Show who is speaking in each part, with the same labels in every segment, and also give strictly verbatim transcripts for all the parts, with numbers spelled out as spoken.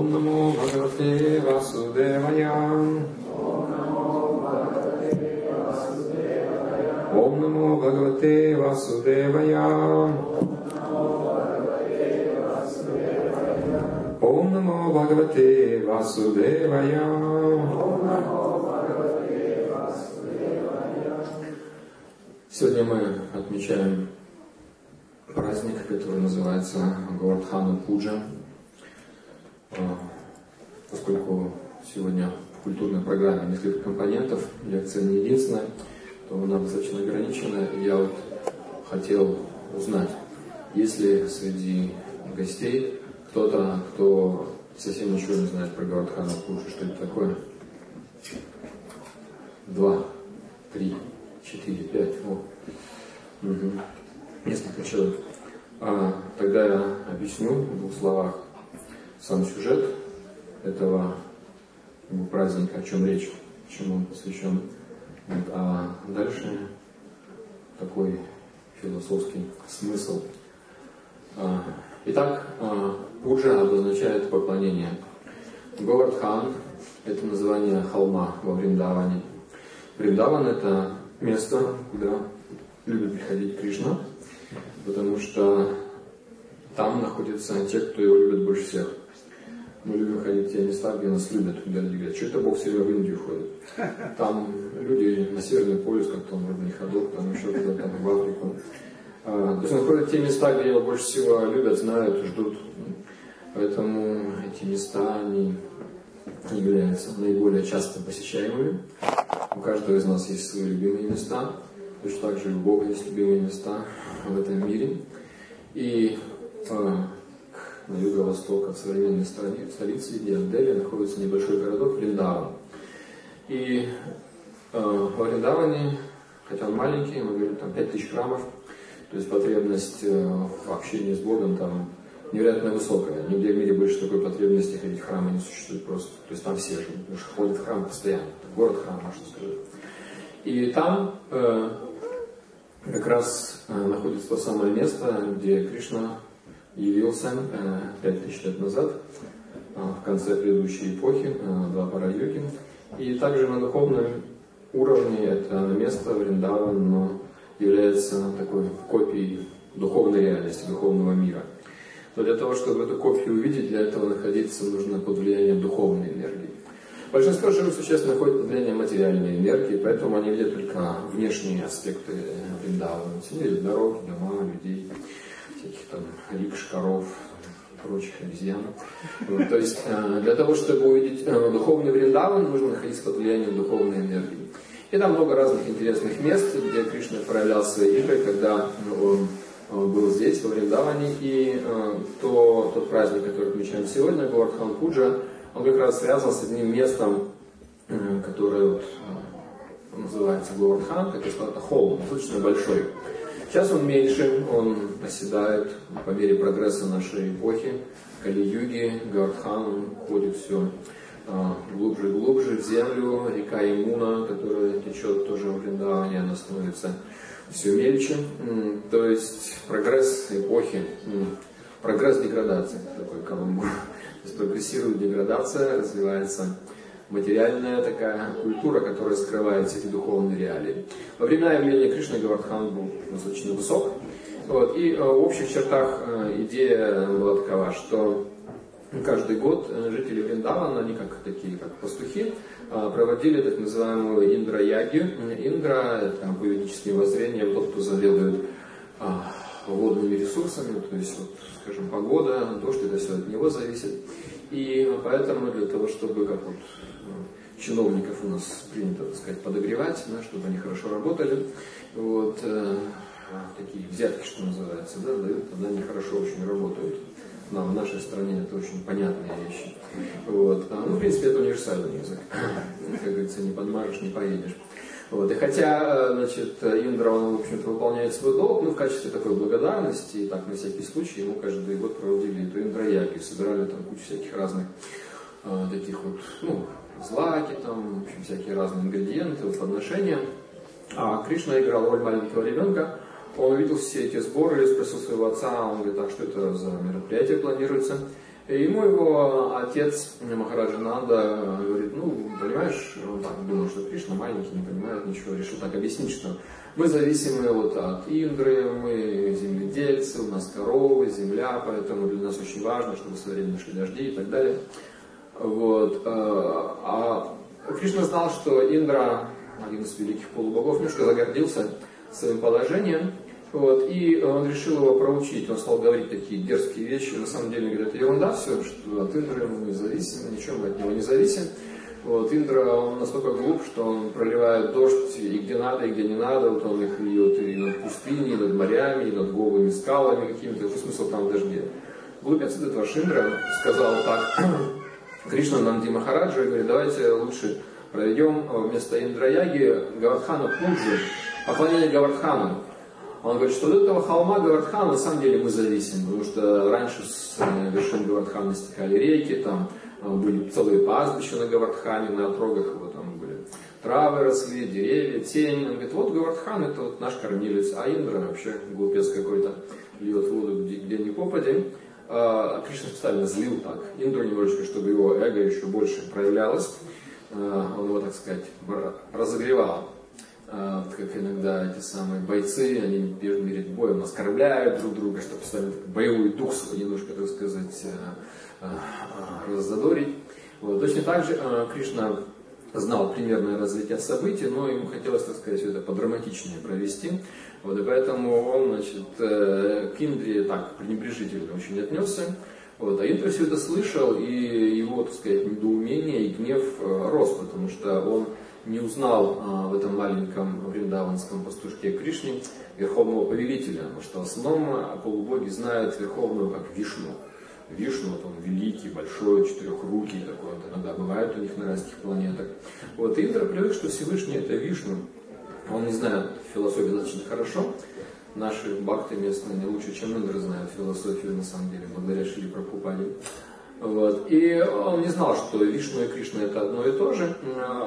Speaker 1: Om Namo Bhagavate Vasudevaya. Om Namo Bhagavate Vasudevaya. Om Namo Bhagavate Vasudevaya. Сегодня мы отмечаем праздник, который называется Говардхана Пуджа. Поскольку сегодня в культурной программе несколько компонентов, лекция не единственная, то она достаточно ограничена. И я вот хотел узнать, есть ли среди гостей кто-то, кто совсем ничего не знает про Говардхана Пуджу, что это такое? Два, три, четыре, пять. О. Угу. Несколько человек. А, тогда я объясню в двух словах сам сюжет этого праздника, о чем речь, чему он посвящен. Вот. А дальше такой философский смысл. А, итак, а, пуджа обозначает поклонение. Говардхан – это название холма во Вриндаване. Вриндаван – это место, куда любит приходить Кришна, потому что там находятся те, кто его любит больше всех. Мы любим ходить в те места, где нас любят, где люди говорят, что это Бог все время в Индию ходит. Там люди на Северный полюс, как там родный ходок, там еще куда-то, в Африку. А, то есть находят те места, где его больше всего любят, знают, ждут. Поэтому эти места, они являются наиболее часто посещаемыми. У каждого из нас есть свои любимые места. Точно так же и у Бога есть любимые места в этом мире. И э, на юго-восток от современной столицы, где в Дели находится небольшой городок Вриндаван. И э, во Вриндаване, хотя он маленький, мы говорим, там пять тысяч храмов, то есть потребность э, в общении с Богом там невероятно высокая. Нигде в мире больше такой потребности ходить в храмы не существует просто. То есть там все живут, потому что ходят в храм постоянно. Город храм, можно сказать. И там э, как раз э, находится то самое место, где Кришна явился э, пять тысяч лет назад, э, в конце предыдущей эпохи, э, Двапара-юги. И также на духовном уровне это место Вриндаван, но является такой копией духовной реальности, духовного мира. Но для того, чтобы эту копию увидеть, для этого находиться нужно под влиянием духовной энергии. Большинство живых существ находят под влиянием материальной энергии, поэтому они видят только внешние аспекты Вриндавана. Они видят дороги, дома, людей, всяких там рикш, коров, прочих обезьян. Вот, то есть для того, чтобы увидеть духовный Вриндаван, нужно находиться под влиянием духовной энергии. И там много разных интересных мест, где Кришна проявлял свои игры, когда он был здесь, во Вриндаване. И то, тот праздник, который отмечаем сегодня, Говардхан Пуджа, он как раз связан с одним местом, которое вот, называется Говардхан, как я сказал, это холм, достаточно большой. Сейчас он меньше, он оседает по мере прогресса нашей эпохи, Кали-юги. Говардхан уходит все глубже и глубже в землю. Река Ямуна, которая течет тоже в Вриндаване, она становится все мельче. То есть прогресс эпохи, прогресс деградации, такой каламбур. То есть прогрессирует деградация, развивается материальная такая культура, которая скрывает эти духовные реалии. Во времена явления Кришны Говардхан был достаточно высок. Вот, и в общих чертах идея была такова, что каждый год жители Вриндавана, они как такие, как пастухи, проводили так называемую Индра-ягью. Индра, это по ведическим воззрениям, тот, кто заведует водными ресурсами, то есть, вот, скажем, погода, дождь, это все от него зависит. И поэтому для того, чтобы, как вот чиновников у нас принято, так сказать, подогревать, да, чтобы они хорошо работали, вот, э, такие взятки, что называется, да, дают, тогда они хорошо очень работают. Нам в нашей стране это очень понятные вещи. Вот. А, ну, в принципе, это универсальный язык. Как говорится, не подмажешь, не поедешь. Вот. И хотя, значит, Индра, он, в общем-то, выполняет свой долг, ну, в качестве такой благодарности, и так, на всякий случай, ему каждый год проводили эту Индра-ягью, собирали там кучу всяких разных э, таких вот, ну, злаки, там, в общем, всякие разные ингредиенты, вот, подношения. А Кришна играл роль маленького ребенка. Он увидел все эти сборы, спросил своего отца, он говорит, так, что это за мероприятие планируется? И И ему его отец Махараджа Нанда говорит, ну, понимаешь, он так думал, что Кришна маленький, не понимает ничего, решил так объяснить, что мы зависимы вот от Индры, мы земледельцы, у нас коровы, земля, поэтому для нас очень важно, чтобы со временем шли дожди и так далее. Вот. А Кришна знал, что Индра, один из великих полубогов, немножко загордился своим положением. Вот, и он решил его проучить, он стал говорить такие дерзкие вещи, на самом деле, говорит, это ерунда все, что от Индры мы зависим, ничем мы от него не зависим. Вот, Индра, он настолько глуп, что он проливает дождь и где надо, и где не надо, вот он их льет и над пустыней, и над морями, и над голыми скалами какими-то, какой смысл там в дожде. Глупец этот ваш Индра сказал так, Кришна Нанди Махараджа, говорит, давайте лучше проведем вместо Индраяги Гавардхана Пуджи, поклонение Гавардхану. Он говорит, что от этого холма Гавардхана на самом деле мы зависим, потому что раньше с вершин Гавардхана стекали реки, там были целые пастбища на Гавардхане, на отрогах его там были травы росли, деревья, тень. Он говорит, вот Гавардхан это вот наш кормилец, а Индра вообще глупец какой-то, льет воду где, где ни попади. А Кришна специально злил так Индру немножечко, чтобы его эго еще больше проявлялось. Он его, так сказать, разогревал. Как иногда эти самые бойцы, они перед боем оскорбляют друг друга, чтобы постоянно боевой дух свой немножко, так сказать, раззадорить. Вот. Точно так же Кришна знал примерное развитие событий, но ему хотелось, так сказать, все это подраматичнее провести. Вот, и поэтому он, значит, к Индре так пренебрежительно очень отнесся. Вот, а Индра все это слышал, и его, так сказать, недоумение и гнев рос, потому что он не узнал а, в этом маленьком вриндаванском пастушке Кришне верховного повелителя, потому что в основном полубоги знают верховную как Вишну. Вишну, вот он великий, большой, четырехрукий такой, вот иногда бывает у них на разных планетах. Вот, и Индра привык, что Всевышний это Вишну. Он не знает философию достаточно хорошо. Наши бхакты местные не лучше, чем Индра знают философию, на самом деле, благодаря Шри Прабхупаде. Вот. И он не знал, что Вишну и Кришна это одно и то же.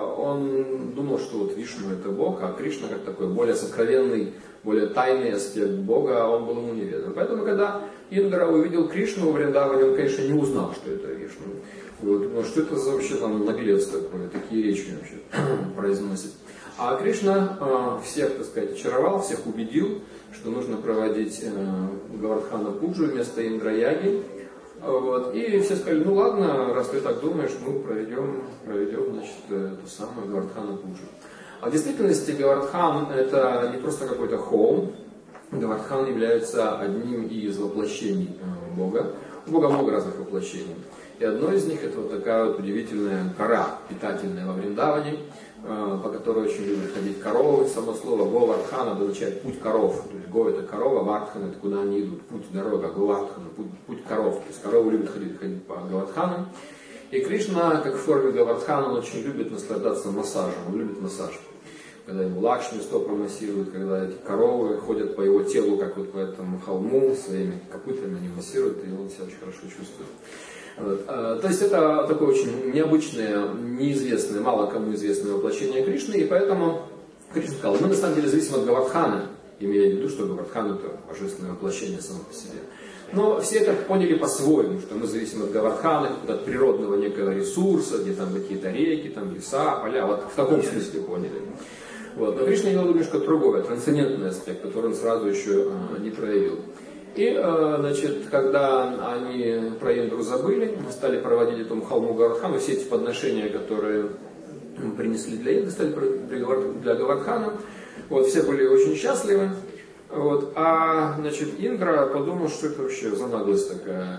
Speaker 1: Он думал, что вот Вишну это Бог, а Кришна как такой более сокровенный, более тайный аспект Бога, он был ему неведом. Поэтому, когда Индра увидел Кришну в Вриндаване, он, конечно, не узнал, что это Вишну. Вот. Но что это за вообще там наглец такой, такие речи вообще произносит. А Кришна э, всех, так сказать, очаровал, всех убедил, что нужно проводить э, Гавардхана Пуджу вместо Индраяги. Вот. И все сказали, ну ладно, раз ты так думаешь, мы проведем, проведем значит, эту самую Гавардхана Пуджу. А в действительности Гавардхан это не просто какой-то холм. Гавардхан является одним из воплощений Бога. У Бога много разных воплощений. И одно из них это вот такая вот удивительная гора, питательная во Вриндаване, по которой очень любят ходить коровы. Само слово Говардхан означает путь коров. То есть Го это корова, Вардхан это куда они идут, путь, дорога, Говардхан, путь, путь коров. То есть коровы любят ходить, ходить по Говардхану. И Кришна, как в форме Говардхана, он очень любит наслаждаться массажем, он любит массаж. Когда ему Лакшми стопы массируют, когда эти коровы ходят по его телу, как вот по этому холму, своими копытами они массируют, и он себя очень хорошо чувствует. Вот. То есть это такое очень необычное, неизвестное, мало кому известное воплощение Кришны, и поэтому Кришна сказал, мы на самом деле зависим от Гавардхана, имея в виду, что Гавардхан это божественное воплощение само по себе. Но все это поняли по-своему, что мы зависим от Гавардхана, от природного некого ресурса, где там какие-то реки, там леса, поля, вот в таком смысле поняли. Вот. Но Кришна имел немножко другой, трансцендентный аспект, который он сразу еще а, не проявил. И, а, значит, когда они про Индру забыли, стали проводить этому холму Гавардхану, все эти подношения, которые принесли для Индры, стали для Гавардхана, вот, все были очень счастливы. Вот, а, значит, Индра подумал, что это вообще за наглость такая.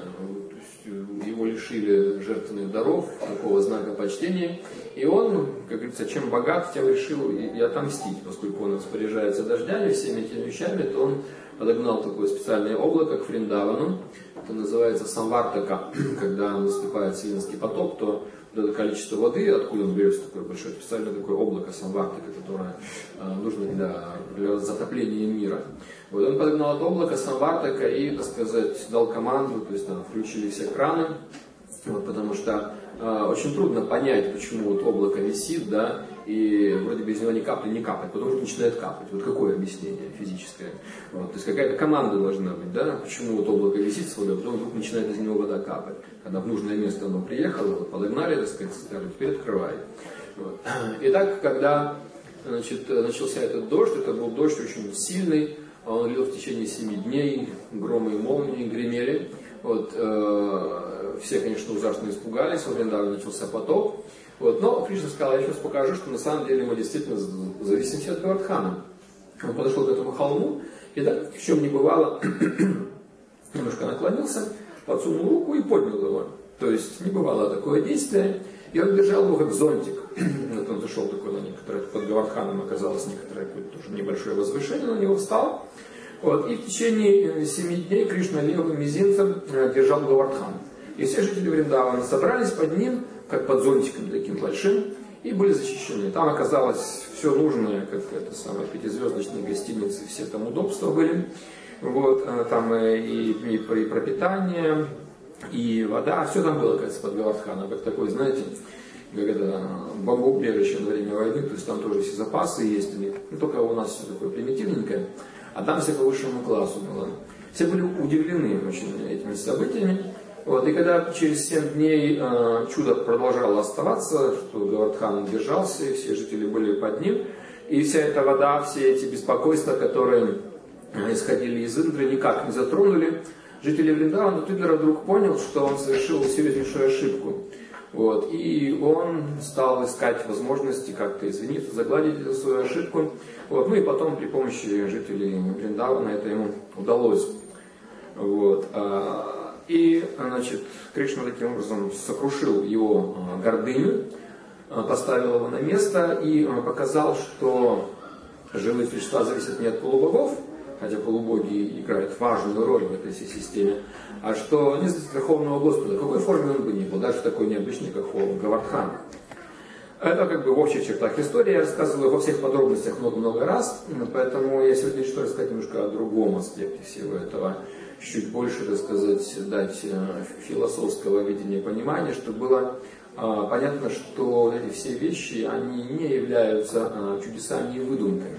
Speaker 1: Его лишили жертвенных даров, такого знака почтения. И он, как говорится, чем богат, тем решил и, и отомстить. Поскольку он распоряжается дождями, всеми этими вещами, то он подогнал такое специальное облако к Вриндавану. Это называется Самвартака. Когда наступает Вселенский потоп, то это количество воды, откуда он берется, такое большое специальное такое облако Самвартака, которое э, нужно для, для затопления мира. Вот он подогнал это облако Самвартака и, так сказать, дал команду, то есть там включили все краны, Вот, потому что э, очень трудно понять, почему вот облако висит, да, и вроде бы из него ни капли не капает, потом вдруг начинает капать. Вот какое объяснение физическое? Вот, то есть какая-то команда должна быть, да, почему вот облако висит с водой, а потом вдруг начинает из него вода капать. Когда в нужное место оно приехало, вот, подогнали, так сказать, скажем, теперь открывай. Вот. Итак, когда значит, начался этот дождь, это был дождь очень сильный, он лил в течение семи дней, громы и молнии гремели. Вот, э, все, конечно, ужасно испугались, во Вриндаване начался потоп. Вот, но Кришна сказал, я сейчас покажу, что на самом деле мы действительно зависимся от Говардхана. Он подошел к этому холму, и так, в чем не бывало, немножко наклонился, подсунул руку и поднял его. То есть не бывало такое действие, и он держал его как зонтик. Вот он зашел такой на некоторое, под Говардханом оказалось некоторое тоже небольшое возвышение, на него встал. Вот, и в течение семи дней Кришна левым мизинцем держал Говардхан. И все жители Вриндавана собрались под ним, как под зонтиком таким большим, и были защищены. Там оказалось все нужное, как это самое, пятизвездочные гостиницы, все там удобства были. Вот, там и, и, и пропитание, и вода, все там было, кажется, под Говардханом, как такой, знаете, как это бомбоубежище на время войны, то есть там тоже все запасы есть у них, ну, только у нас все такое примитивненькое, а там все по высшему классу было. Все были удивлены очень этими событиями. Вот, и когда через семь дней э, чудо продолжало оставаться, что Говардхан держался, и все жители были под ним, и вся эта вода, все эти беспокойства, которые исходили из Индры, никак не затронули жители Вриндавана, Тудера вдруг понял, что он совершил серьезнейшую ошибку. Вот, и он стал искать возможности как-то извиниться, загладить эту свою ошибку. Вот, ну и потом при помощи жителей Вриндавана это ему удалось. Вот, и, значит, Кришна таким образом сокрушил его гордыню, поставил его на место и показал, что живые существа зависят не от полубогов, хотя полубоги играют важную роль в этой всей системе, а что не зависит от Верховного Господа, в какой форме он бы ни был, даже такой необычный, как Говардхан. Это как бы в общих чертах истории, я рассказываю во всех подробностях много-много раз, поэтому я сегодня решил рассказать немножко о другом аспекте всего этого, чуть больше, так сказать, дать философского видения понимания, чтобы было а, понятно, что эти все вещи, они не являются а, чудесами и выдумками.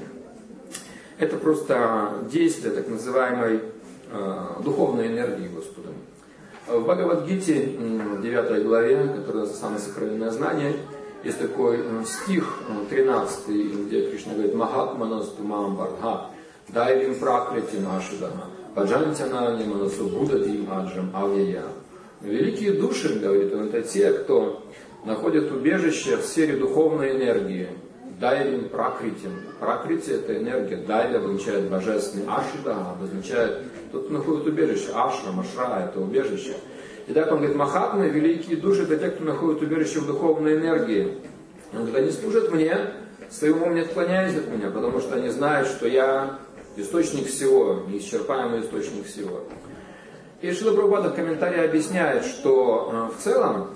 Speaker 1: Это просто действие так называемой э, духовной энергии Господа. В Бхагавад-гите, в девятой главе, которая называется «Самое сокровенное знание», есть такой стих тринадцатый, где Кришна говорит «Махатманасту мамбарха, дайвим пракрити нашидаха, баджантяна ниманасу будадим аджам авьяя». Великие души, говорит он, это те, кто находят убежище в сфере духовной энергии. Дайвим пракритим. Пракрити — это энергия. Дайва обозначает божественный. Ашида обозначает тот, кто находит убежище. Ашра, Машра — это убежище. И так он говорит, Махатмы, великие души, это те, кто находит убежище в духовной энергии. Он говорит, они служат мне, своим умом не отклоняясь от меня, потому что они знают, что я источник всего, неисчерпаемый источник всего. И Шрила Прабхупада в комментарии объясняет, что в целом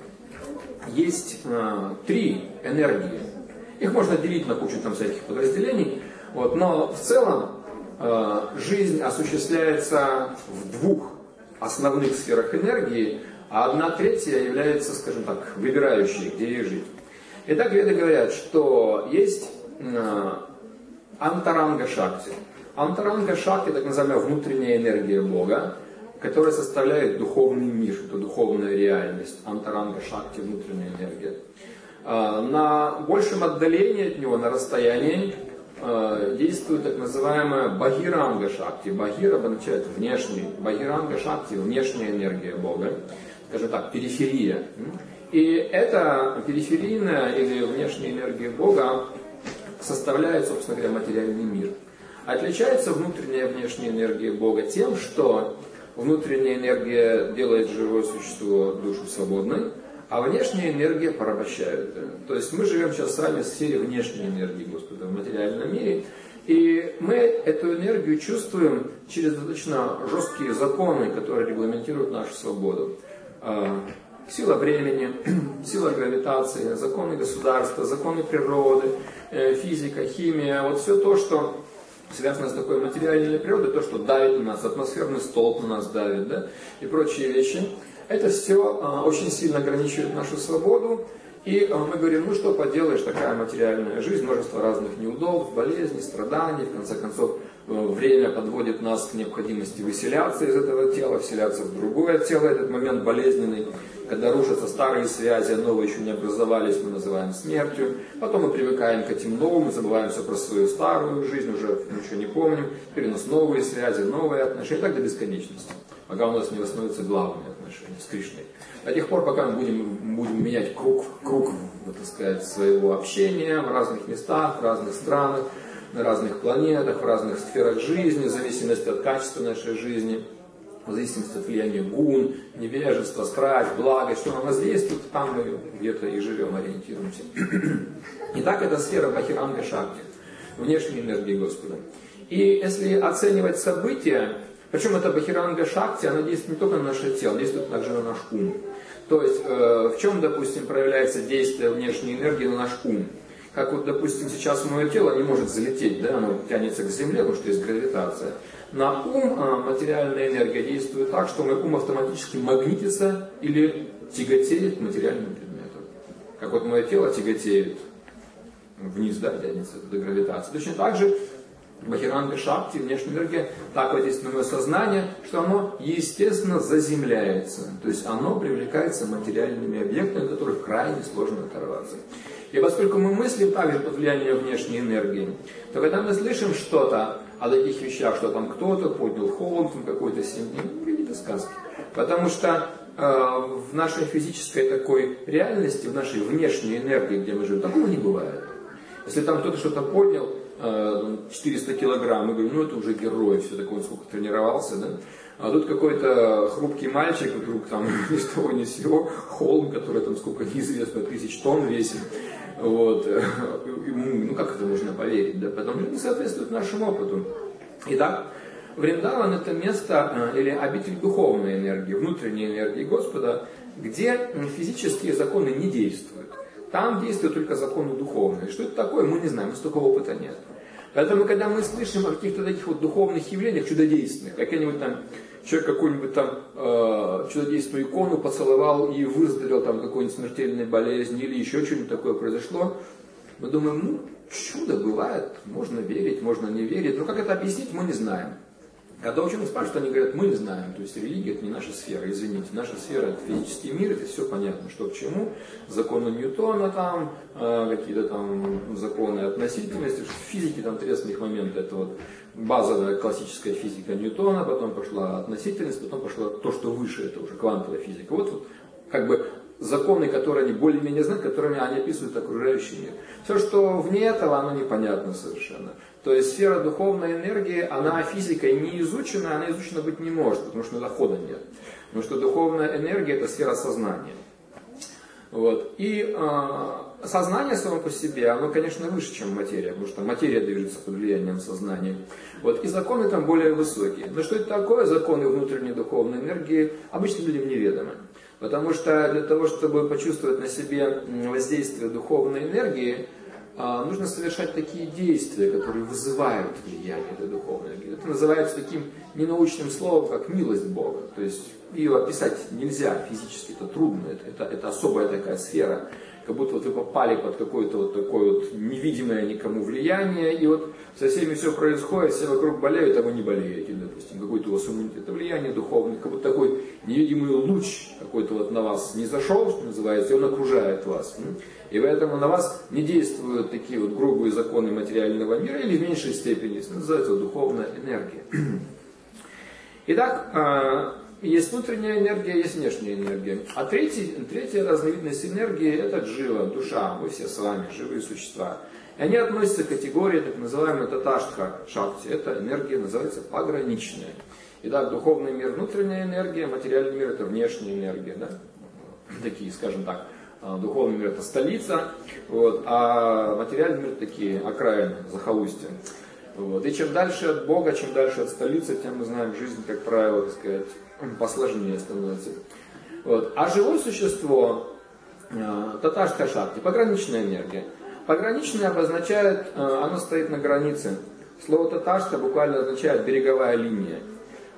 Speaker 1: есть три энергии. Их можно делить на кучу там всяких подразделений, вот, но в целом э, жизнь осуществляется в двух основных сферах энергии, а одна третья является, скажем так, выбирающей, где ей жить. Итак, веды говорят, что есть э, антаранга шакти. Антаранга шакти, так называемая внутренняя энергия Бога, которая составляет духовный мир, это духовная реальность. Антаранга шакти, внутренняя энергия. На большем отдалении от него, на расстоянии, действует так называемая бахиранга шакти. Бахира обозначает внешний. Бахиранга шакти — внешняя энергия Бога. Скажем так, периферия. И эта периферийная или внешняя энергия Бога составляет, собственно говоря, материальный мир. Отличается внутренняя и внешняя энергия Бога тем, что внутренняя энергия делает живое существо, душу свободной, а внешняя энергия порабощает. То есть мы живем сейчас с вами в сфере внешней энергии Господа, в материальном мире. И мы эту энергию чувствуем через достаточно жесткие законы, которые регламентируют нашу свободу. Сила времени, сила гравитации, законы государства, законы природы, физика, химия. Вот все то, что связано с такой материальной природой, то, что давит на нас, атмосферный столб на нас давит, да, и прочие вещи. это все очень сильно ограничивает нашу свободу. И мы говорим, ну что поделаешь, такая материальная жизнь, множество разных неудобств, болезней, страданий, в конце концов, время подводит нас к необходимости выселяться из этого тела, вселяться в другое тело. Этот момент болезненный, когда рушатся старые связи, а новые еще не образовались, мы называем смертью. Потом мы привыкаем к этим новым, мы забываем все про свою старую жизнь, уже ничего не помним. Теперь у нас новые связи, новые отношения, и так до бесконечности, пока у нас не восстановятся главные отношения с Кришной. До тех пор, пока мы будем, будем менять круг, круг, так сказать, своего общения в разных местах, в разных странах, на разных планетах, в разных сферах жизни, в зависимости от качества нашей жизни, в зависимости от влияния гун, невежества, страсть, благость, что нам воздействует, там мы где-то и живем, ориентируемся. Итак, это сфера Бахиранга Шакти, внешней энергии Господа. И если оценивать события, причем эта Бахиранга Шакти, она действует не только на наше тело, действует также на наш ум. То есть, э, в чем, допустим, проявляется действие внешней энергии на наш ум? Как вот, допустим, сейчас мое тело не может залететь, да, оно тянется к земле, потому что есть гравитация. На ум э, материальная энергия действует так, что мой ум автоматически магнитится или тяготеет к материальным предметам. Как вот мое тело тяготеет вниз, да, тянется до гравитации. Точно так же Бахиранга Шакти, внешняя энергия, так воздействует на мое сознание, что оно, естественно, заземляется. То есть оно привлекается материальными объектами, от которых крайне сложно оторваться. И поскольку мы мыслим также под влиянием внешней энергии, то когда мы слышим что-то о таких вещах, что там кто-то поднял холм, какой-то семьи, ну, какие-то сказки. Потому что э, в нашей физической такой реальности, в нашей внешней энергии, где мы живем, такого не бывает. Если там кто-то что-то поднял, четыреста килограмм, мы говорим, ну это уже герой, все такое, он сколько тренировался, да? А тут какой-то хрупкий мальчик, вдруг там ни с того ни с сего, холм, который там сколько неизвестно, тысяч тонн весит. Вот. Ну как это можно поверить, да? Потому что не соответствует нашему опыту. Итак, Вриндаван это место или обитель духовной энергии, внутренней энергии Господа, где физические законы не действуют. Там действуют только законы духовные. Что это такое, мы не знаем, у нас такого опыта нет. Поэтому, когда мы слышим о каких-то таких вот духовных явлениях, чудодейственных, какой-нибудь там человек какую-нибудь там э, чудодейственную икону поцеловал и выздоровел там какой-нибудь смертельной болезни или еще что-нибудь такое произошло, мы думаем, ну, чудо бывает, можно верить, можно не верить, но как это объяснить, мы не знаем. Когда ученые спрашивают, они говорят, мы не знаем, то есть религия это не наша сфера, извините, наша сфера это физический мир, это все понятно, что к чему, законы Ньютона там, э, какие-то там законы относительности, в физике там три основных момента, это вот базовая классическая физика Ньютона, потом пошла относительность, потом пошла то, что выше, это уже квантовая физика. Вот, вот как бы законы, которые они более-менее знают, которыми они описывают окружающий мир. Все, что вне этого, оно непонятно совершенно. То есть сфера духовной энергии, она физикой не изучена, она изучена быть не может, потому что дохода нет. Потому что духовная энергия это сфера сознания. Вот. И э, сознание само по себе, оно, конечно, выше, чем материя, потому что материя движется под влиянием сознания. Вот. И законы там более высокие. Но что это такое, законы внутренней духовной энергии, обычно людям неведомы. Потому что для того, чтобы почувствовать на себе воздействие духовной энергии, нужно совершать такие действия, которые вызывают влияние этой духовной энергии. Это называется таким ненаучным словом, как милость Бога. То есть ее описать нельзя физически, это трудно, это, это, это особая такая сфера. Как будто вот вы попали под какое-то вот такое вот невидимое никому влияние, и вот со всеми все происходит, все вокруг болеют, а вы не болеете, допустим, какой-то у вас иммунитет. Это влияние духовное, как будто такой невидимый луч какой-то вот на вас не зашел, что называется, и он окружает вас. И поэтому на вас не действуют такие вот грубые законы материального мира, или в меньшей степени, это называется духовная энергия. Итак, есть внутренняя энергия, есть внешняя энергия. А третий, третья разновидность энергии это джива, душа, мы все с вами, живые существа. И они относятся к категории так называемой таташтха шакти. Эта энергия называется пограничная. Итак, духовный мир внутренняя энергия, материальный мир это внешняя энергия. Да? Такие, скажем так, духовный мир это столица, вот, а материальный мир это такие окраины, захолустья. Вот. И чем дальше от Бога, чем дальше от столицы, тем мы знаем, жизнь, как правило, так сказать, посложнее становится. Вот. А живое существо, таташтха шакти, пограничная энергия. Пограничная обозначает, оно стоит на границе. Слово таташтха буквально означает береговая линия.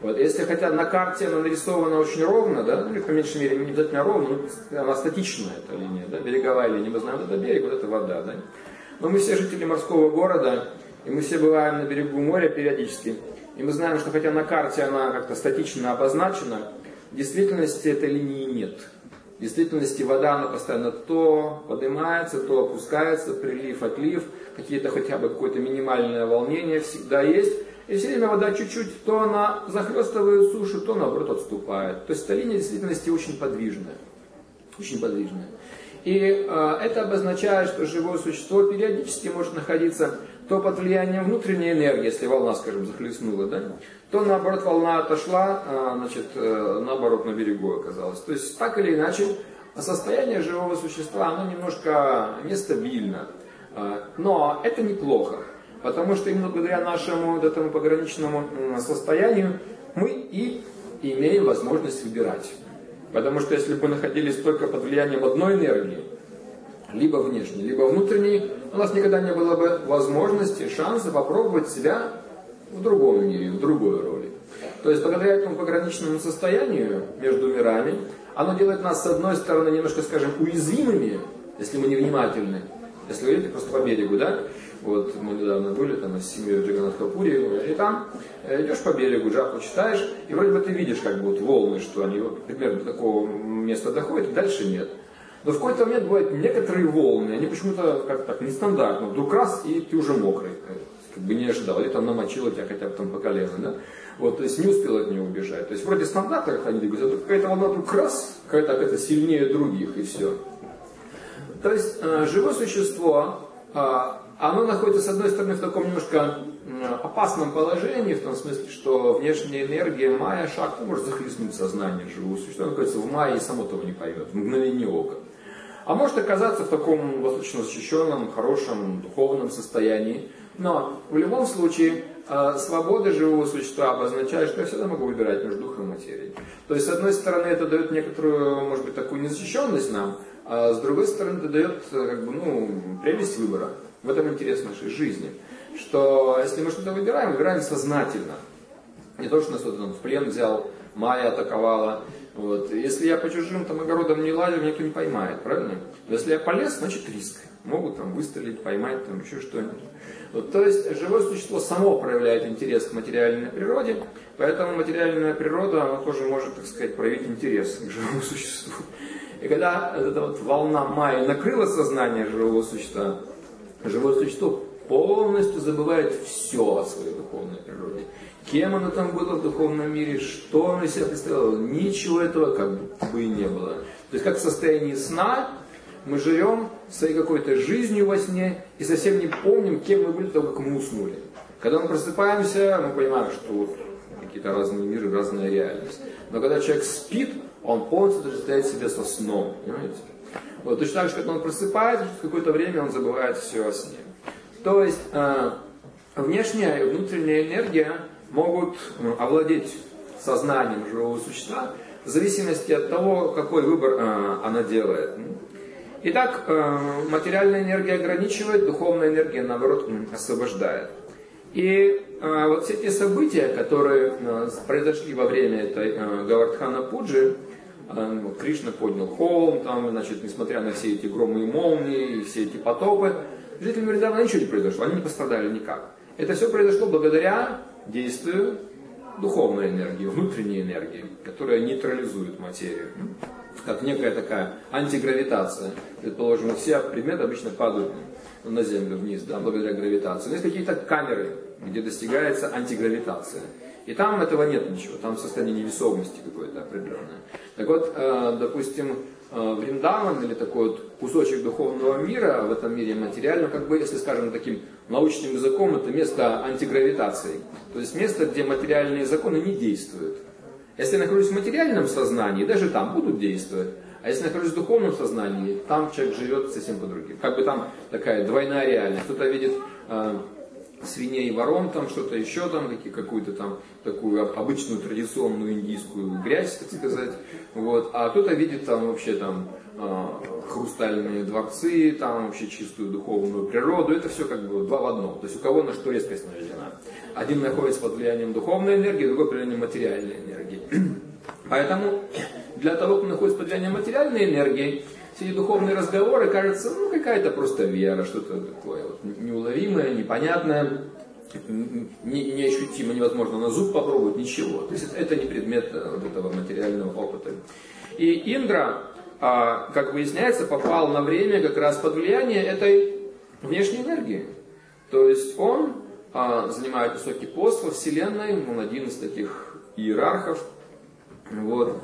Speaker 1: Вот, если хотя на карте она нарисована очень ровно, да, ну или по меньшей мере не обязательно ровно, но она статичная, эта линия, да, береговая линия, мы знаем, вот это берег, вот это вода, да. Но мы все жители морского города, и мы все бываем на берегу моря периодически, и мы знаем, что хотя на карте она как-то статично обозначена, в действительности этой линии нет. В действительности вода, она постоянно то поднимается, то опускается, прилив, отлив, какие-то хотя бы какое-то минимальное волнение всегда есть. И все время вода чуть-чуть, то она захлестывает сушу, то наоборот отступает. То есть эта линия в действительности очень подвижная. Очень подвижная. И э, это обозначает, что живое существо периодически может находиться то под влиянием внутренней энергии, если волна, скажем, захлестнула, да, то наоборот волна отошла, э, значит, э, наоборот на берегу оказалась. То есть так или иначе состояние живого существа, оно немножко нестабильно. Э, но это неплохо. Потому что именно благодаря нашему вот этому пограничному состоянию мы и имеем возможность выбирать. Потому что если бы мы находились только под влиянием одной энергии, либо внешней, либо внутренней, у нас никогда не было бы возможности, шанса попробовать себя в другом мире, в другой роли. То есть благодаря этому пограничному состоянию между мирами, оно делает нас с одной стороны немножко, скажем, уязвимыми, если мы невнимательны. Если вы идете просто по берегу, да? Вот мы недавно были там с семьей в Джаганнатхапуре, и там идешь по берегу, джапу читаешь, и вроде бы ты видишь как бы вот волны, что они вот, примерно до такого места доходят, и дальше нет. Но в какой-то момент бывают некоторые волны, они почему-то как так нестандартно, вдруг раз, и ты уже мокрый, как бы не ожидал, или там намочило тебя хотя бы там по колено, да? Вот, то есть не успел от нее убежать. То есть вроде стандартно ходили, говорят, какая-то волна вдруг раз, какая-то какая-то сильнее других, и все. То есть э, живое существо, э, оно находится, с одной стороны, в таком немножко опасном положении, в том смысле, что внешняя энергия майя шакти может захлестнуть сознание живого существа. Оно находится в майе и само того не поймет, в мгновение ока. А может оказаться в таком достаточно защищенном, хорошем, духовном состоянии. Но в любом случае, свобода живого существа обозначает, что я всегда могу выбирать между духом и материей. То есть, с одной стороны, это дает некоторую, может быть, такую незащищенность нам, а с другой стороны, это дает, как бы, ну, прелесть выбора. В этом интерес нашей жизни. Что если мы что-то выбираем, выбираем сознательно. Не то, что нас кто-то в плен взял, майя атаковала. Вот. Если я по чужим там огородам не лазю, меня никто не поймает, правильно? Но если я полез, значит риск. Могут там выстрелить, поймать, там еще что-нибудь. Вот, то есть живое существо само проявляет интерес к материальной природе, поэтому материальная природа, она тоже может, так сказать, проявить интерес к живому существу. И когда эта вот волна майи накрыла сознание живого существа, живое существо полностью забывает все о своей духовной природе. Кем оно там было в духовном мире, что оно из себя представляло, ничего этого как бы и не было. То есть как в состоянии сна мы живем своей какой-то жизнью во сне и совсем не помним, кем мы были до того, как мы уснули. Когда мы просыпаемся, мы понимаем, что вот какие-то разные миры, разная реальность. Но когда человек спит, он полностью отождествляет себя со сном. Понимаете? Вот, точно так же, когда он просыпается, через какое-то время он забывает все о сне. То есть э, внешняя и внутренняя энергия могут э, овладеть сознанием живого существа в зависимости от того, какой выбор э, она делает. Итак, э, материальная энергия ограничивает, духовная энергия, наоборот, освобождает. И э, вот все те события, которые э, произошли во время этой э, Говардхана Пуджи, э, Кришна поднял холм, там, значит, несмотря на все эти громы и молнии, и все эти потопы, жителям Вриндавана ничего не произошло, они не пострадали никак. Это все произошло благодаря действию духовной энергии, внутренней энергии, которая нейтрализует материю. Как некая такая антигравитация. Предположим, все предметы обычно падают на землю вниз, да, благодаря гравитации. Но есть какие-то камеры, где достигается антигравитация. И там этого нет ничего, там состояние невесомости какое-то определенное. Так вот, э, допустим, э, Вриндаван, или такой вот кусочек духовного мира в этом мире материальном, как бы, если скажем таким научным языком, это место антигравитации. То есть место, где материальные законы не действуют. Если я нахожусь в материальном сознании, даже там будут действовать. А если я нахожусь в духовном сознании, там человек живет совсем по-другому. Как бы там такая двойная реальность. Кто-то видит э, свиней, ворон, там что-то еще, там, какую-то там такую обычную традиционную индийскую грязь, так сказать. Вот. А кто-то видит там вообще там хрустальные дворцы, там вообще чистую духовную природу. Это все как бы два в одном. То есть у кого на что резкость наведена. Один находится под влиянием духовной энергии, другой под влиянием материальной энергии. Поэтому для того, кто находится под влиянием материальной энергии, все эти духовные разговоры кажутся, ну, какая-то просто вера, что-то такое вот неуловимое, непонятное, не, неощутимо, невозможно на зуб попробовать, ничего. То есть это не предмет вот этого материального опыта. И Индра, как выясняется, попал на время как раз под влияние этой внешней энергии. То есть он занимает высокий пост во Вселенной, он один из таких иерархов. Вот.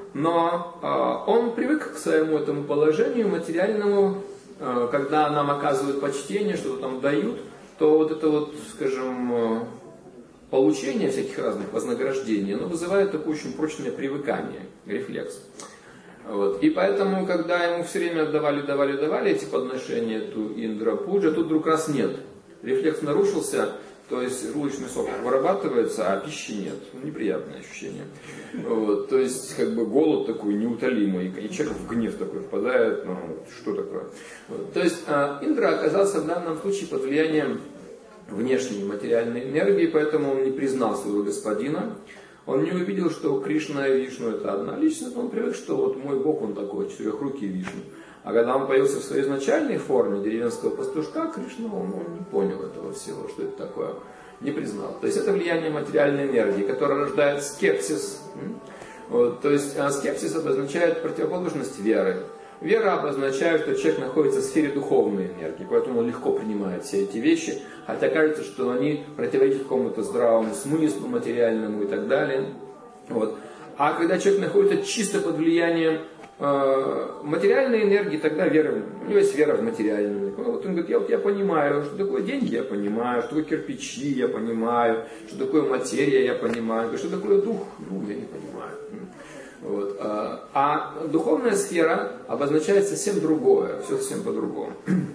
Speaker 1: Но э, он привык к своему этому положению материальному, э, когда нам оказывают почтение, что-то там дают, то вот это вот, скажем, э, получение всяких разных вознаграждений, оно вызывает такое очень прочное привыкание, рефлекс. Вот. И поэтому, когда ему все время отдавали, давали, давали эти подношения, эту Индра-пуджа, тут вдруг раз нет. Рефлекс нарушился. То есть желудочный сок вырабатывается, а пищи нет. Неприятное ощущение. Вот, то есть как бы голод такой неутолимый, и человек в гнев такой впадает. Ну, что такое? Вот, то есть э, Индра оказался в данном случае под влиянием внешней материальной энергии, поэтому он не признал своего господина. Он не увидел, что Кришна и Вишну это одна личность, он привык, что вот мой Бог он такой, четырехрукий Вишну. А когда он появился в своей изначальной форме деревенского пастушка, Кришна, он, он не понял этого всего, что это такое, не признал. То есть это влияние материальной энергии, которое рождает скепсис. Вот, то есть скепсис обозначает противоположность веры. Вера обозначает, что человек находится в сфере духовной энергии, поэтому он легко принимает все эти вещи, хотя кажется, что они противоречат какому-то здравому смыслу материальному и так далее. Вот. А когда человек находится чисто под влиянием материальной энергии, тогда вера, у него есть вера в материальную. Вот он говорит, я, вот я понимаю, что такое деньги, я понимаю, что такое кирпичи, я понимаю, что такое материя, я понимаю, что такое дух, ну, я не понимаю. Вот. А духовная сфера обозначает совсем другое, все совсем по-другому.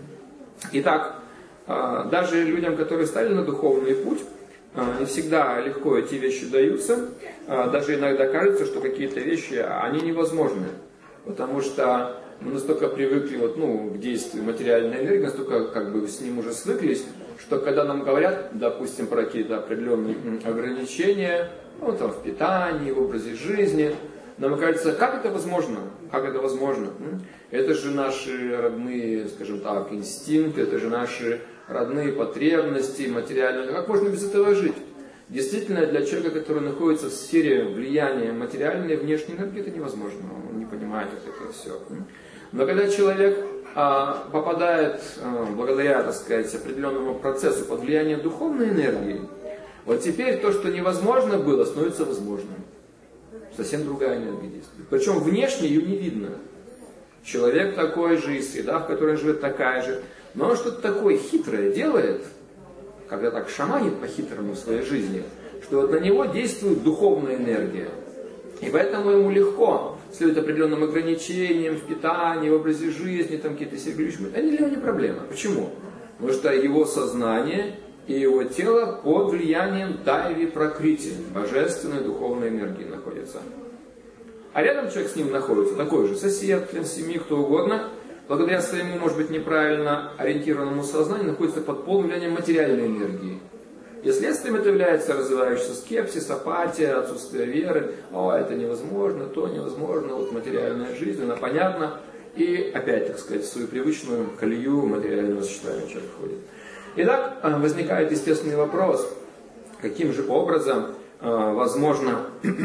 Speaker 1: Итак, даже людям, которые стали на духовный путь, не всегда легко эти вещи даются, даже иногда кажется, что какие-то вещи, они невозможны. Потому что мы настолько привыкли вот, ну, к действию материальной энергии, настолько как бы с ним уже свыклись, что когда нам говорят, допустим, про какие-то определенные ограничения, ну, там, в питании, в образе жизни, нам кажется, как это возможно? Как это возможно? Это же наши родные, скажем так, инстинкты, это же наши родные потребности материальные. Как можно без этого жить? Действительно, для человека, который находится в сфере влияния материальной, внешней энергии, это невозможно. Он не понимает, как это все. Но когда человек а, попадает, а, благодаря, так сказать, определенному процессу под влияние духовной энергии, вот теперь то, что невозможно было, становится возможным. Совсем другая энергия действует. Причем внешне ее не видно. Человек такой же, и среда, в которой живет, такая же. Но он что-то такое хитрое делает, когда так шаманит по-хитрому в своей жизни, что вот на него действует духовная энергия. И поэтому ему легко следует определенным ограничениям в питании, в образе жизни, там какие-то серьезные вещи. Это для него не проблема. Почему? Потому что его сознание и его тело под влиянием дайви пракрити, божественной духовной энергии находятся. А рядом человек с ним находится, такой же сосед, член семьи, кто угодно, благодаря своему, может быть, неправильно ориентированному сознанию, находится под полным влиянием материальной энергии. И следствием это является развивающийся скепсис, апатия, отсутствие веры. О, это невозможно, то невозможно, вот материальная жизнь, она понятна. И опять, так сказать, в свою привычную колею материального сочетания человек входит. Итак, возникает естественный вопрос, каким же образом возможно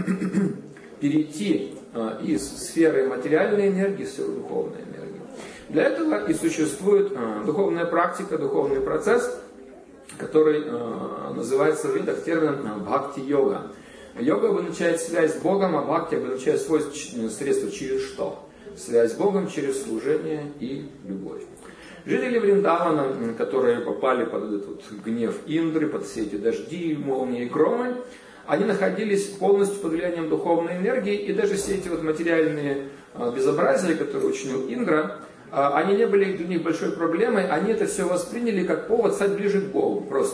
Speaker 1: перейти из сферы материальной энергии в сферу духовной энергии. Для этого и существует духовная практика, духовный процесс, который называется в ведах термином бхакти-йога. Йога обозначает связь с Богом, а бхакти обозначает свойство, средство через что? Связь с Богом через служение и любовь. Жители Вриндавана, которые попали под этот вот гнев Индры, под все эти дожди, молнии и громы, они находились полностью под влиянием духовной энергии, и даже все эти вот материальные безобразия, которые учинил Индра, они не были для них большой проблемой, они это все восприняли как повод стать ближе к Богу просто.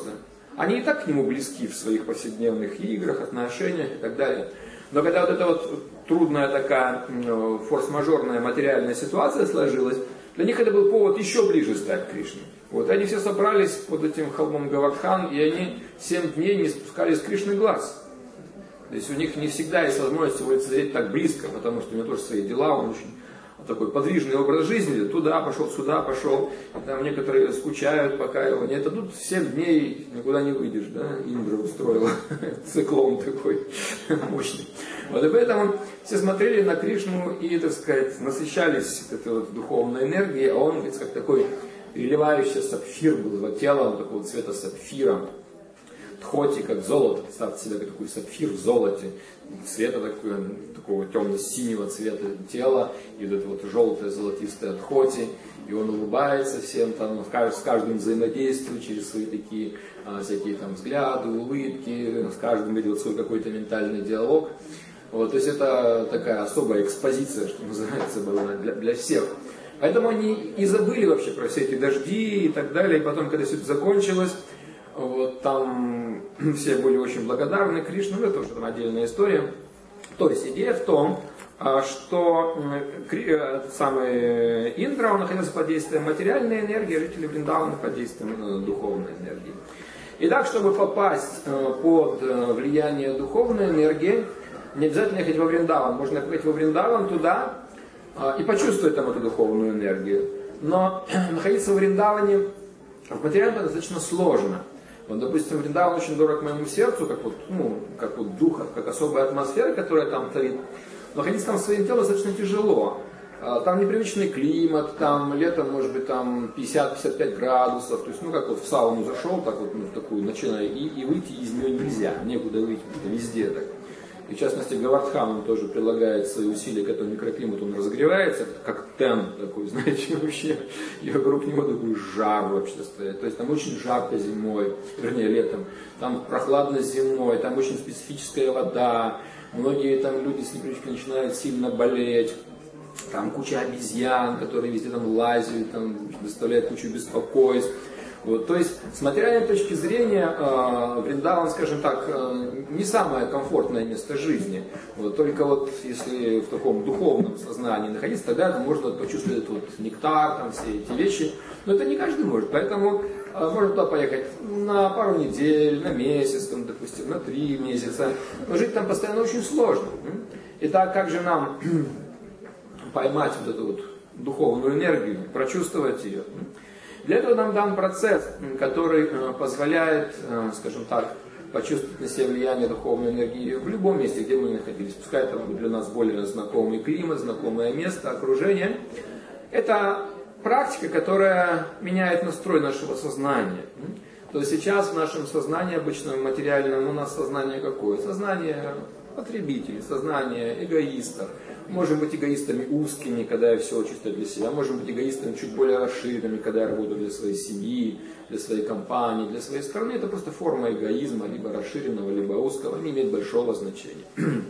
Speaker 1: Они и так к нему близки в своих повседневных играх, отношениях и так далее. Но когда вот эта вот трудная такая форс-мажорная материальная ситуация сложилась, для них это был повод еще ближе стать к Кришне. Вот они все собрались под этим холмом Говардхан, и они семь дней не спускали с Кришны глаз. То есть у них не всегда есть возможность его лицезреть так близко, потому что у него тоже свои дела, он очень такой подвижный образ жизни, туда пошел, сюда пошел, и там некоторые скучают, пока его нет. А тут семь дней никуда не выйдешь, да, Индра устроила циклон такой мощный. Вот и поэтому все смотрели на Кришну и, так сказать, насыщались этой вот духовной энергией, а он, как такой переливающийся сапфир был, его тело, он такого цвета сапфира. Тхоти, как золото, представьте себе, как такой сапфир в золоте, цвета такого, такого темно-синего цвета тела, и вот это вот желтое золотистое тхоти, и он улыбается всем, там, с каждым взаимодействует через свои такие а, всякие там взгляды, улыбки, с каждым ведет свой какой-то ментальный диалог. Вот, то есть это такая особая экспозиция, что называется, была для, для всех. Поэтому они и забыли вообще про все эти дожди и так далее, и потом, когда все это закончилось, вот, там все были очень благодарны Кришне, но это уже там отдельная история. То есть идея в том, что самый Индра, он находился под действием материальной энергии, жители Вриндавана под действием духовной энергии. И так, чтобы попасть под влияние духовной энергии, не обязательно ехать во Вриндаван, можно ехать во Вриндаван туда и почувствовать там эту духовную энергию. Но находиться в Вриндаване в материальном достаточно сложно. Вот, допустим, Вриндаван очень дорог моему сердцу, как вот, ну, как вот дух, как особая атмосфера, которая там царит. Но ходить там своим телом достаточно тяжело. Там непривычный климат, там летом может быть там пятьдесят-пятьдесят пять градусов. То есть, ну как вот в сауну зашел, так вот, ну, в такую начиная, и, и выйти из нее нельзя, некуда выйти, везде так. И в частности, Говардхан, он тоже прилагает свои усилия к этому микроклимату, он разогревается, как тен такой, знаете, вообще. И вокруг него такой жар вообще стоит. То есть там очень жарко зимой, вернее летом, там прохладно зимой, там очень специфическая вода. Многие там люди с непривычки начинают сильно болеть. Там куча обезьян, которые везде там лазят, там доставляют кучу беспокойств. Вот, то есть, с материальной точки зрения, э, Вриндаван, скажем так, э, не самое комфортное место жизни. Вот, только вот если в таком духовном сознании находиться, тогда можно почувствовать этот вот нектар, там, все эти вещи. Но это не каждый может, поэтому э, можно туда поехать на пару недель, на месяц, там, допустим, на три месяца. Но жить там постоянно очень сложно. Итак, как же нам поймать вот эту вот духовную энергию, прочувствовать ее? Для этого нам дан процесс, который позволяет, скажем так, почувствовать на себе влияние духовной энергии в любом месте, где мы находились. Пускай это будет для нас более знакомый климат, знакомое место, окружение. Это практика, которая меняет настрой нашего сознания. То есть сейчас в нашем сознании, обычном материальном, у нас сознание какое? Сознание потребителей, сознание эгоистов. Можем быть эгоистами узкими, когда я все чисто для себя. Можем быть эгоистами чуть более расширенными, когда я работаю для своей семьи, для своей компании, для своей страны. Это просто форма эгоизма, либо расширенного, либо узкого, не имеет большого значения.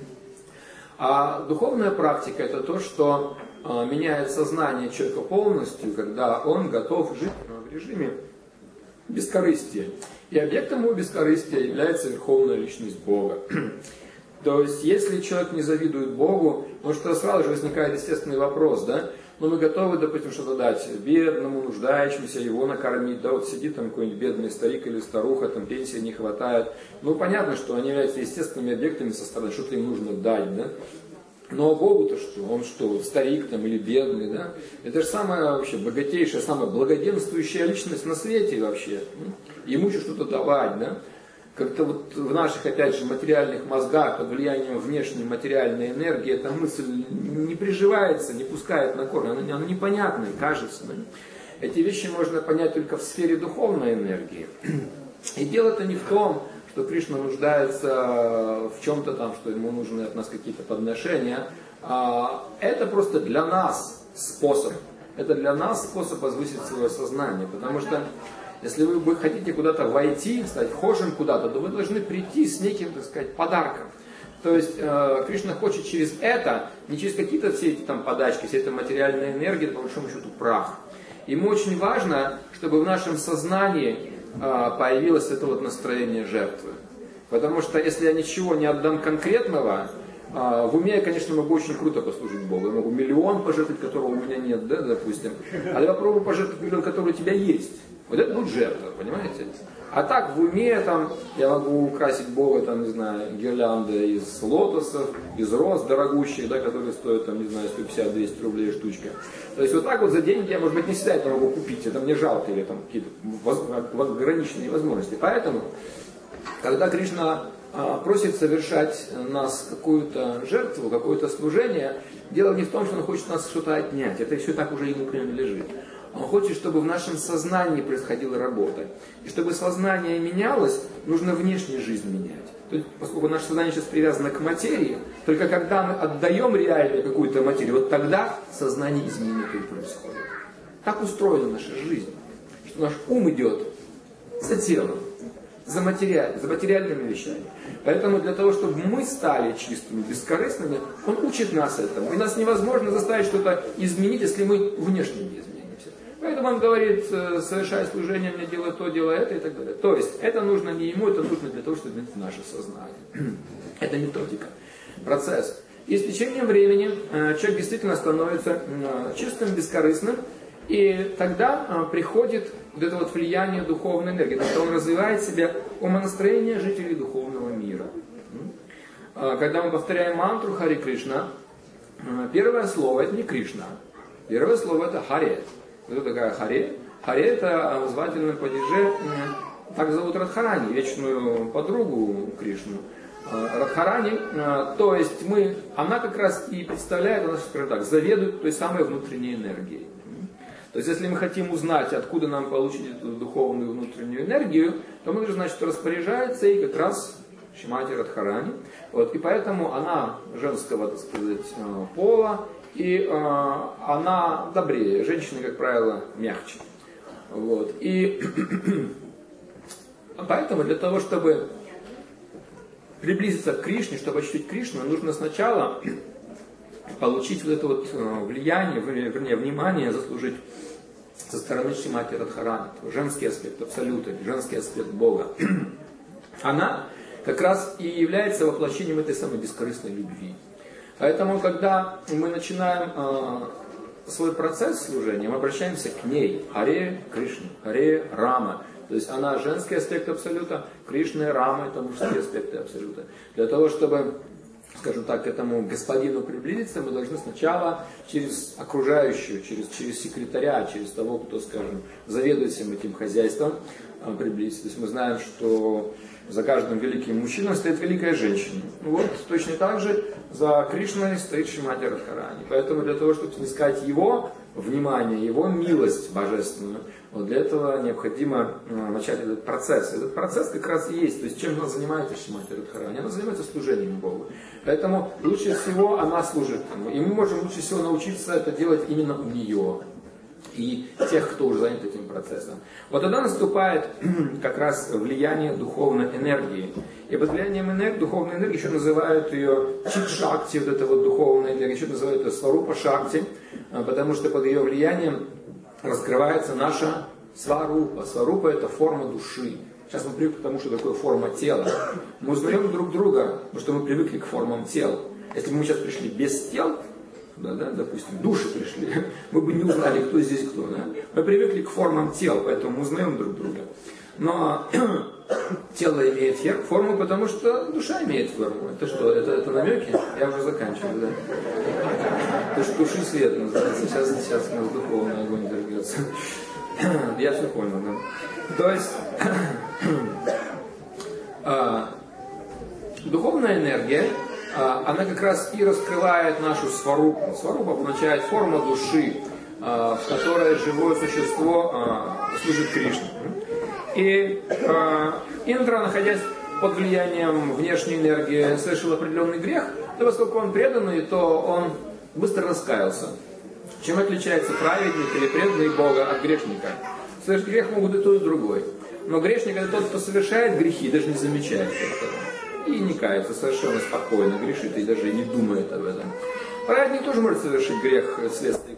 Speaker 1: А духовная практика — это то, что а, меняет сознание человека полностью, когда он готов жить в режиме бескорыстия. И объектом его бескорыстия является Верховная Личность Бога. То есть, если человек не завидует Богу, потому что сразу же возникает естественный вопрос, да, ну мы готовы, допустим, что-то дать бедному, нуждающемуся, его накормить, да, вот сидит там какой-нибудь бедный старик или старуха, там пенсии не хватает. Ну понятно, что они являются естественными объектами со стороны, что-то им нужно дать, да. Но Богу-то что? Он что, старик там или бедный, да? Это же самая вообще богатейшая, самая благоденствующая личность на свете вообще. Ему еще что-то давать, да? Как-то вот в наших, опять же, материальных мозгах, под влиянием внешней материальной энергии, эта мысль не приживается, не пускает на корень, она, она непонятная, кажется. Да? Эти вещи можно понять только в сфере духовной энергии. И дело-то не в том, что Кришна нуждается в чем-то там, что ему нужны от нас какие-то подношения. Это просто для нас способ. Это для нас способ возвысить свое сознание. Потому что если вы хотите куда-то войти, стать вхожим куда-то, то вы должны прийти с неким, так сказать, подарком. То есть э, Кришна хочет через это, не через какие-то все эти там подачки, все эта материальная энергия, по большому счету прах. Ему очень важно, чтобы в нашем сознании появилось это вот настроение жертвы. Потому что если я ничего не отдам конкретного, в уме я, конечно, могу очень круто послужить Богу. Я могу миллион пожертвовать, которого у меня нет, да, допустим. А я попробую пожертвовать миллион, который у тебя есть. Вот это будет жертва, понимаете? А так в уме там я могу украсить Бога, там, не знаю, гирлянды из лотосов, из роз дорогущих, да, которые стоят, там, не знаю, сто пятьдесят - двести рублей штучка. То есть вот так вот за деньги я, может быть, не всегда это могу купить, это мне жалко, или там какие-то ограниченные возможности. Поэтому, когда Кришна а, просит совершать нас какую-то жертву, какое-то служение, дело не в том, что он хочет нас что-то отнять, это все так уже ему принадлежит. Он хочет, чтобы в нашем сознании происходила работа. И чтобы сознание менялось, нужно внешнюю жизнь менять. То есть, поскольку наше сознание сейчас привязано к материи, только когда мы отдаем реальную какую-то материю, вот тогда сознание изменения происходит. Так устроена наша жизнь, что наш ум идет за телом, за, материаль, за материальными вещами. Поэтому для того, чтобы мы стали чистыми, бескорыстными, он учит нас этому. И нас невозможно заставить что-то изменить, если мы внешне не изменимся. Поэтому он говорит, совершай служение, мне делай то, делай это и так далее. То есть, это нужно не ему, это нужно для того, чтобы изменить наше сознание. Это методика, процесс. И с течением времени человек действительно становится чистым, бескорыстным, и тогда приходит вот это вот влияние духовной энергии, потому что он развивает себя умонастроение жителей духовного мира. Когда мы повторяем мантру Хари Кришна, первое слово это не Кришна, первое слово это Харе. Кто такая Харе? Харе это в звательном падеже, так зовут Радхарани, вечную подругу Кришну. Радхарани, то есть мы, она как раз и представляет, она, скажем так, заведует той самой внутренней энергией. То есть, если мы хотим узнать, откуда нам получить эту духовную внутреннюю энергию, то мы, значит, распоряжается и как раз Шримати Радхарани. Вот, и поэтому она женского, так сказать, пола, и э, она добрее. Женщины, как правило, мягче. Вот. И поэтому для того, чтобы приблизиться к Кришне, чтобы ощутить Кришну, нужно сначала получить вот это вот влияние, вернее, внимание, заслужить со стороны Шримати Радхарани, женский аспект Абсолюта, женский аспект Бога. Она как раз и является воплощением этой самой бескорыстной любви. Поэтому, когда мы начинаем э, свой процесс служения, мы обращаемся к ней, Харе Кришна, Харе Рама. То есть она женский аспект Абсолюта, Кришна и Рама это мужские аспекты Абсолюта. Для того, чтобы, скажем так, к этому господину приблизиться, мы должны сначала через окружающую, через, через секретаря, через того, кто, скажем, заведует всем этим хозяйством, э, приблизиться. То есть мы знаем, что за каждым великим мужчиной стоит великая женщина. Вот точно так же за Кришной стоит Шримати Радхарани. Поэтому для того, чтобы снискать его внимание, его милость божественную, вот для этого необходимо начать этот процесс. Этот процесс как раз и есть. То есть чем она занимается Шримати Радхарани? Она занимается служением Богу. Поэтому лучше всего она служит ему. И мы можем лучше всего научиться это делать именно у нее. И тех, кто уже занят этим процессом. Вот тогда наступает как раз влияние духовной энергии. И под влиянием энергии, духовной энергии еще называют ее чит-шакти, вот это вот духовная энергия, еще называют ее сварупа-шакти, потому что под ее влиянием раскрывается наша сварупа. Сварупа это форма души. Сейчас мы привыкли к тому, что такое форма тела. Мы узнаем друг друга, потому что мы привыкли к формам тел. Если бы мы сейчас пришли без тел, да, да, допустим, души пришли, мы бы не узнали, кто здесь кто. Да? Мы привыкли к формам тел, поэтому мы узнаем друг друга. Но тело имеет форму, потому что душа имеет форму. Это что, это, это намеки? Я уже заканчиваю, да? Это что, туши свет называется. Сейчас, сейчас у нас духовный огонь зажгется. Я все понял, да? То есть, духовная энергия, она как раз и раскрывает нашу сварупу. Сварупа обозначает форма души, в которой живое существо служит Кришне. И Индра, находясь под влиянием внешней энергии, совершил определенный грех, то поскольку он преданный, то он быстро раскаялся. Чем отличается праведник или преданный Бога от грешника? Совершить грех могут и тот, и другой. Но грешник это тот, кто совершает грехи, даже не замечает этого. И не кается, совершенно спокойно грешит и даже не думает об этом. Праведник тоже может совершить грех вследствие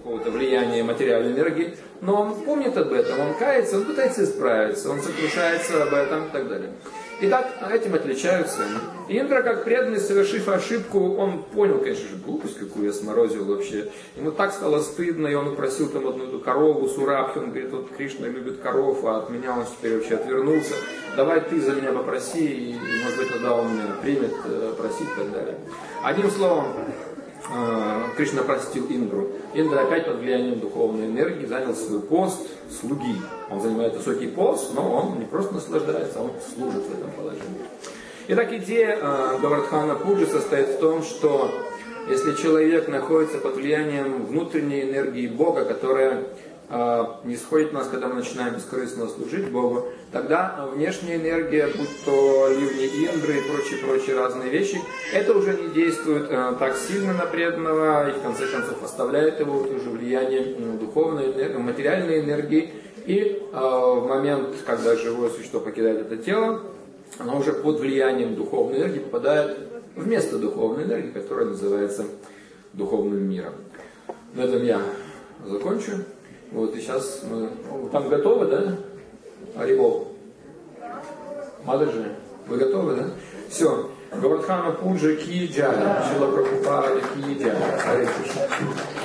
Speaker 1: какого-то влияния материальной энергии, но он помнит об этом, он кается, он пытается исправиться, он сокрушается об этом и так далее. Итак, этим отличаются. Индра, как преданный, совершив ошибку, он понял, конечно же, глупость, какую я сморозил вообще. Ему так стало стыдно, и он упросил там одну эту корову, Сурабхи, он говорит, вот Кришна любит коров, а от меня он теперь вообще отвернулся. Давай ты за меня попроси, и, может быть, тогда он меня примет, просить и так далее. Одним словом, Кришна простил Индру. Индра опять под влиянием духовной энергии занял свой пост слуги. Он занимает высокий пост, но он не просто наслаждается, он служит в этом положении. Итак, идея э, Говардхана Пуджи состоит в том, что если человек находится под влиянием внутренней энергии Бога, которая э, не сходит в нас, когда мы начинаем бескорыстно служить Богу, тогда внешняя энергия, будь то ливни Индры и прочие-прочие разные вещи, это уже не действует э, так сильно на преданного и в конце концов оставляет его уже влияние э, духовной энергии, материальной энергии. И э, в момент, когда живое существо покидает это тело, оно уже под влиянием духовной энергии попадает в место духовной энергии, которая называется духовным миром. На этом я закончу. Вот и сейчас мы... Там готовы, да? Арибол. Мададжи, вы готовы, да? Все. Говардхана Пуджи ки джай. Шрила Прабхупада ки джай. Харе Кришна.